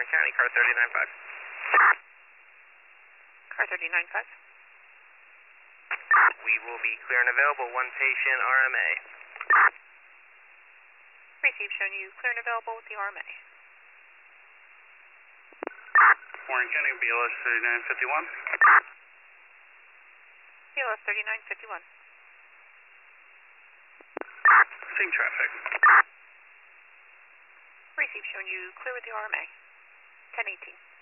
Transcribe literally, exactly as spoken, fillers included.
Warren County, car thirty-nine five. Car thirty-nine five. We will be clear and available, one patient, R M A. Receive, showing you clear and available with the R M A. Warren County, B L S thirty-nine fifty-one. B L S thirty-nine fifty-one. Seeing traffic. Receive, showing you clear with the R M A. ten eighteen.